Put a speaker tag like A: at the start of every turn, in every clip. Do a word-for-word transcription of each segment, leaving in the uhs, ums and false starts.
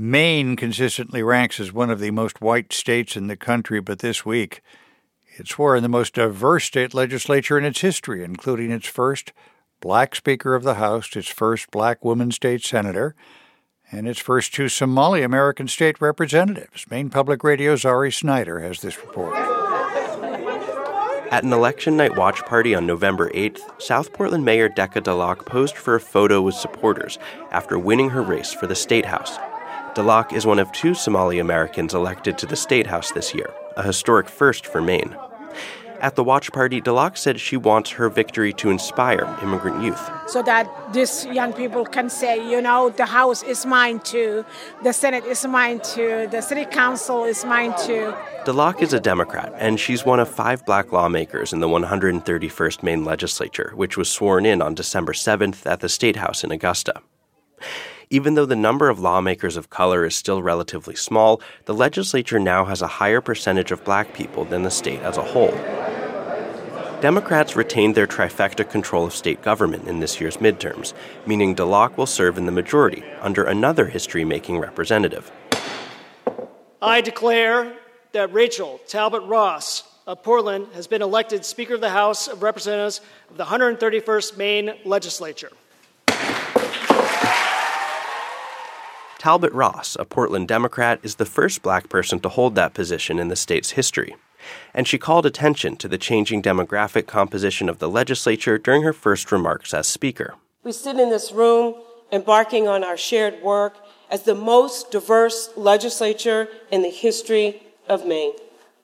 A: Maine consistently ranks as one of the most white states in the country, but this week it swore in the most diverse state legislature in its history, including its first black Speaker of the House, its first black woman state senator, and its first two Somali American state representatives. Maine Public Radio's Ari Snyder has this report.
B: At an election night watch party on November eighth, South Portland Mayor Decca DeLocke posed for a photo with supporters after winning her race for the State House. DeLocke is one of two Somali Americans elected to the State House this year, a historic first for Maine. At the watch party, DeLocke said she wants her victory to inspire immigrant youth.
C: So that these young people can say, you know, the House is mine too, the Senate is mine too, the City Council is mine too.
B: DeLocke is a Democrat, and she's one of five black lawmakers in the one hundred thirty-first Maine legislature, which was sworn in on December seventh at the State House in Augusta. Even though the number of lawmakers of color is still relatively small, the legislature now has a higher percentage of black people than the state as a whole. Democrats retained their trifecta control of state government in this year's midterms, meaning DeLocke will serve in the majority under another history-making representative.
D: I declare that Rachel Talbot Ross of Portland has been elected Speaker of the House of Representatives of the one hundred thirty-first Maine Legislature.
B: Talbot Ross, a Portland Democrat, is the first black person to hold that position in the state's history. And she called attention to the changing demographic composition of the legislature during her first remarks as Speaker.
E: We sit in this room embarking on our shared work as the most diverse legislature in the history of Maine.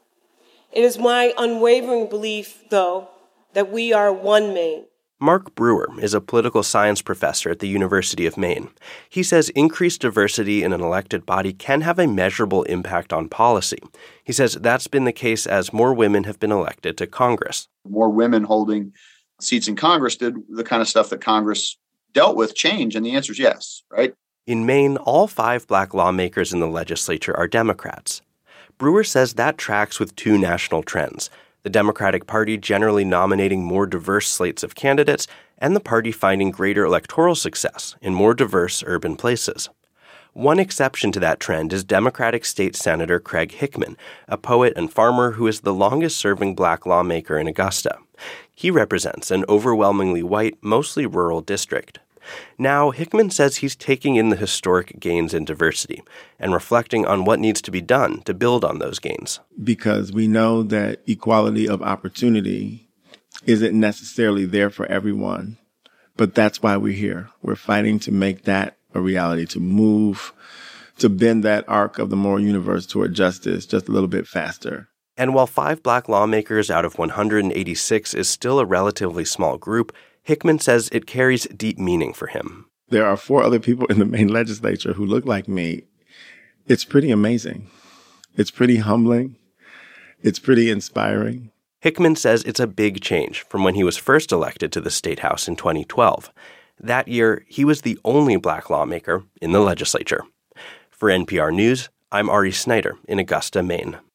E: It is my unwavering belief, though, that we are one Maine.
B: Mark Brewer is a political science professor at the University of Maine. He says increased diversity in an elected body can have a measurable impact on policy. He says that's been the case as more women have been elected to Congress.
F: More women holding seats in Congress did the kind of stuff that Congress dealt with change, and the answer is yes, right?
B: In Maine, all five black lawmakers in the legislature are Democrats. Brewer says that tracks with two national trends: the Democratic Party generally nominating more diverse slates of candidates, and the party finding greater electoral success in more diverse urban places. One exception to that trend is Democratic State Senator Craig Hickman, a poet and farmer who is the longest-serving black lawmaker in Augusta. He represents an overwhelmingly white, mostly rural district. Now, Hickman says he's taking in the historic gains in diversity and reflecting on what needs to be done to build on those gains.
G: Because we know that equality of opportunity isn't necessarily there for everyone, but that's why we're here. We're fighting to make that a reality, to move, to bend that arc of the moral universe toward justice just a little bit faster.
B: And while five black lawmakers out of one hundred eighty-six is still a relatively small group, Hickman says it carries deep meaning for him.
G: There are four other people in the Maine legislature who look like me. It's pretty amazing. It's pretty humbling. It's pretty inspiring.
B: Hickman says it's a big change from when he was first elected to the State House in twenty twelve. That year, he was the only black lawmaker in the legislature. For N P R News, I'm Ari Snyder in Augusta, Maine.